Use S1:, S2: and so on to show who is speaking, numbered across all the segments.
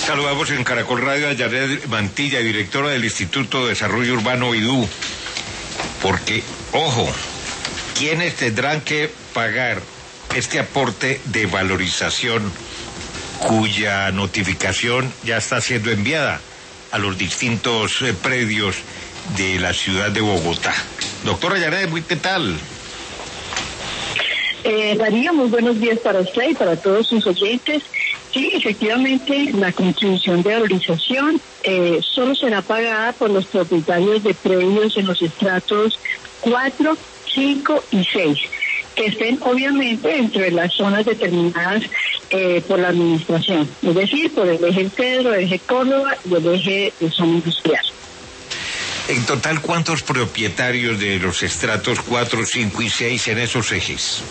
S1: Saludamos en Caracol Radio a Janet Mantilla, directora del Instituto de Desarrollo Urbano IDU, porque, ojo, ¿quiénes tendrán que pagar este aporte de valorización cuya notificación ya está siendo enviada a los distintos predios de la ciudad de Bogotá? Doctora Janet, ¿qué tal?
S2: Darío, muy buenos días para usted y para todos sus oyentes. Sí, efectivamente, la contribución de valorización solo será pagada por los propietarios de predios en los estratos 4, 5 y 6, que estén obviamente dentro de las zonas determinadas por la administración, es decir, por el eje Cedro, el eje Córdoba y el eje de zona industrial.
S1: En total, ¿cuántos propietarios de los estratos 4, 5 y 6 en esos ejes?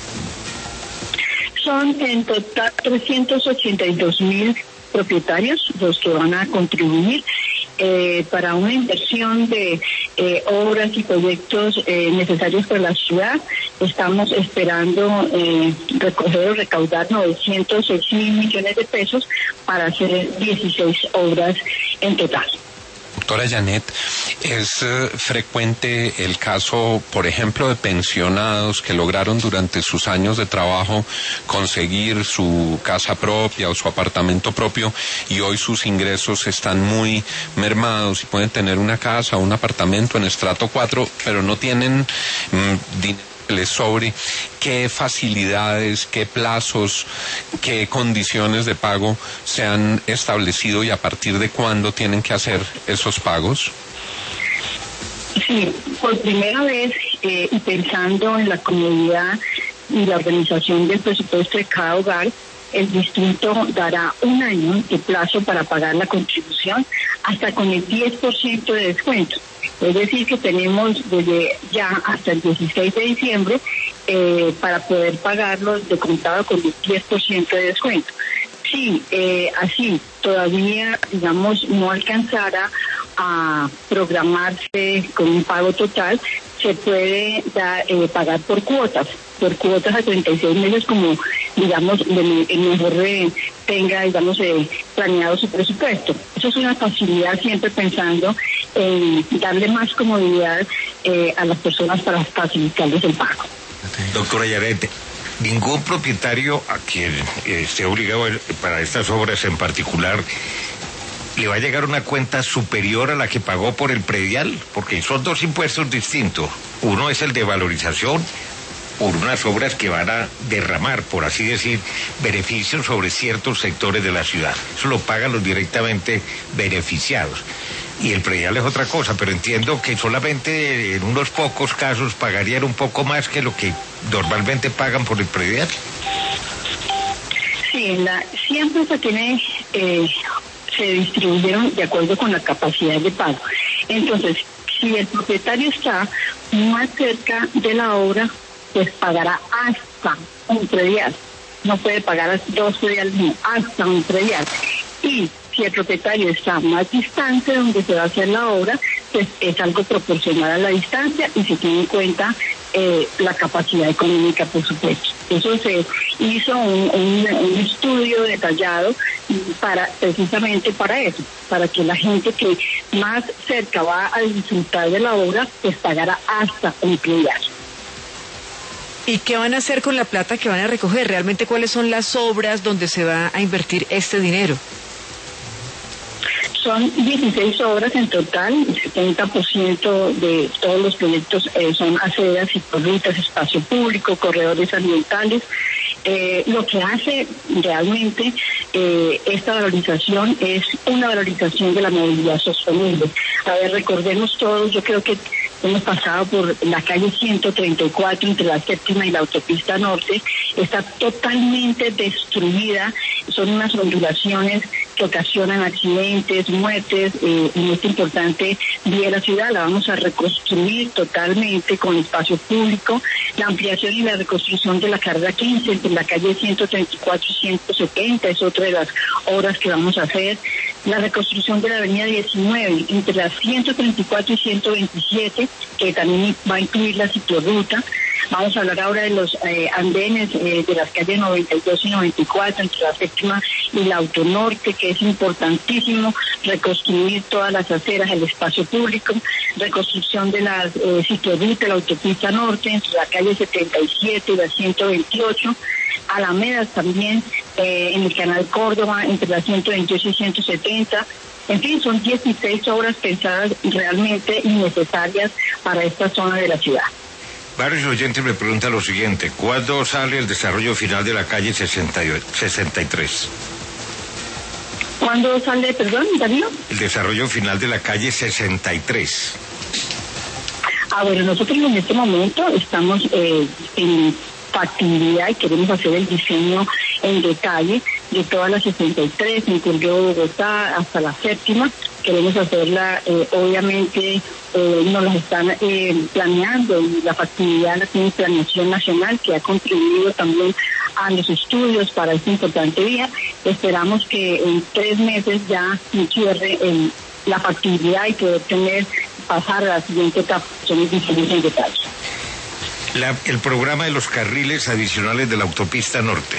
S2: Son en total 382.000 propietarios los que van a contribuir para una inversión de obras y proyectos necesarios para la ciudad. Estamos esperando recoger o recaudar 906.000 millones de pesos para hacer 16 obras en total.
S3: Doctora Janet, ¿es frecuente el caso, por ejemplo, de pensionados que lograron durante sus años de trabajo conseguir su casa propia o su apartamento propio y hoy sus ingresos están muy mermados y pueden tener una casa o un apartamento en estrato 4, pero no tienen dinero que les sobre? ¿Qué facilidades, qué plazos, qué condiciones de pago se han establecido y a partir de cuándo tienen que hacer esos pagos?
S2: Sí, por primera vez y pensando en la comodidad y la organización del presupuesto de cada hogar, el distrito dará un año de plazo para pagar la contribución hasta con el 10% de descuento. Es decir, que tenemos desde ya hasta el 16 de diciembre para poder pagarlos de contado con el 10% de descuento. Si así todavía, digamos, no alcanzara a programarse con un pago total, se puede pagar por cuotas a 36 meses, como, digamos, el mejor tenga, digamos, planeado su presupuesto. Eso es una facilidad, siempre pensando en darle más comodidad a las personas para facilitarles el pago.
S1: Doctora Yarete, ningún propietario a quien esté obligado para estas obras en particular le va a llegar una cuenta superior a la que pagó por el predial, porque son dos impuestos distintos. Uno es el de valorización por unas obras que van a derramar, por así decir, beneficios sobre ciertos sectores de la ciudad. Eso lo pagan los directamente beneficiados. Y el predial es otra cosa, pero entiendo que solamente en unos pocos casos pagarían un poco más que lo que normalmente pagan por el predial. Sí,
S2: siempre se distribuyeron de acuerdo con la capacidad de pago. Entonces, si el propietario está más cerca de la obra, pues pagará hasta un predial. No puede pagar dos prediales, no, hasta un predial. Y si el propietario está más distante de donde se va a hacer la obra, pues es algo proporcional a la distancia y se tiene en cuenta la capacidad económica, por supuesto. Eso se hizo un estudio detallado precisamente para eso, para que la gente que más cerca va a disfrutar de la obra, pues pagara hasta un predial.
S4: ¿Y qué van a hacer con la plata que van a recoger? ¿Realmente cuáles son las obras donde se va a invertir este dinero?
S2: Son 16 obras en total, el 70% de todos los proyectos son aceras, ciclorrutas, espacio público, corredores ambientales. Lo que hace realmente esta valorización es una valorización de la movilidad sostenible. A ver, recordemos todos, yo creo que hemos pasado por la calle 134 entre la séptima y la autopista norte, está totalmente destruida, son unas ondulaciones que ocasionan accidentes, muertes, en esta importante vía de la ciudad. La vamos a reconstruir totalmente con espacio público, la ampliación y la reconstrucción de la carrera 15 entre la calle 134 y 170 es otra de las obras que vamos a hacer. La reconstrucción de la avenida 19 entre las 134 y 127, que también va a incluir la ciclorruta. Vamos a hablar ahora de los andenes de las calles 92 y 94, entre la séptima y la Autonorte, que es importantísimo reconstruir todas las aceras, el espacio público, reconstrucción de las ciclorutas, la autopista norte, entre la calle 77 y la 128, alamedas también en el canal Córdoba, entre la 128 y 170. En fin, son 16 obras pensadas realmente innecesarias para esta zona de la ciudad.
S1: Varios oyentes me preguntan lo siguiente: ¿cuándo sale el desarrollo final de la calle 63?
S2: ¿Cuándo sale, perdón, Darío?
S1: El desarrollo final de la calle 63.
S2: Bueno, nosotros en este momento estamos en factibilidad y queremos hacer el diseño en detalle de todas las 63, incluyó Bogotá hasta la séptima. Queremos hacerla, obviamente, nos las están planeando, y la factibilidad la tiene Planeación Nacional, que ha contribuido también a los estudios para esta importante vía. Esperamos que en 3 meses ya se cierre la factibilidad y poder pasar a la siguiente etapa, son los diseños en detalle.
S1: El programa de los carriles adicionales de la autopista norte.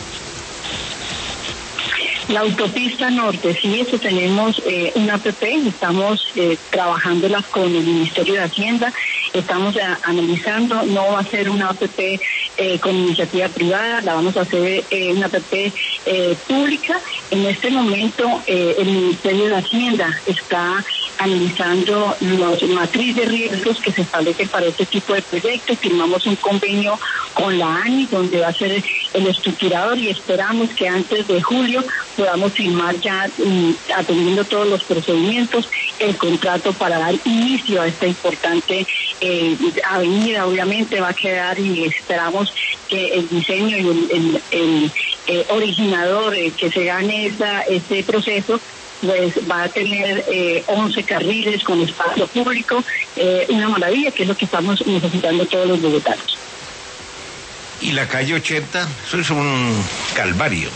S2: La autopista norte, sí, eso tenemos una APP, estamos trabajándola con el Ministerio de Hacienda, estamos analizando, no va a ser una APP con iniciativa privada, la vamos a hacer una APP pública. En este momento el Ministerio de Hacienda está analizando los matriz de riesgos que se establecen para este tipo de proyectos. Firmamos un convenio con la ANI, donde va a ser el estructurador, y esperamos que antes de julio podamos firmar ya, atendiendo todos los procedimientos, el contrato para dar inicio a esta importante avenida. Obviamente va a quedar, y esperamos que el diseño y el originador que se gane este proceso, pues va a tener 11 carriles con espacio público, una maravilla, que es lo que estamos necesitando todos los bogotanos.
S1: ¿Y la calle 80? Eso es un calvario.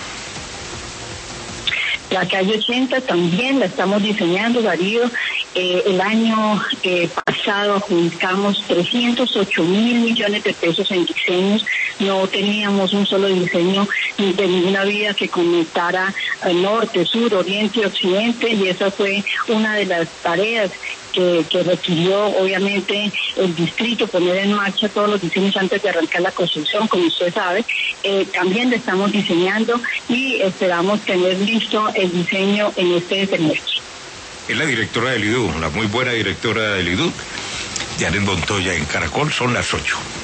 S2: La calle 80 también la estamos diseñando, Darío. El año pasado adjudicamos 308 mil millones de pesos en diseños. No teníamos un solo diseño de ninguna vía que conectara norte, sur, oriente y occidente, y esa fue una de las tareas que requirió, obviamente, el distrito, poner en marcha todos los diseños antes de arrancar la construcción, como usted sabe. También le estamos diseñando y esperamos tener listo el diseño en este semestre.
S1: Es la directora del IDU, la muy buena directora del IDU, Janet Montoya, en Caracol. Son las 8.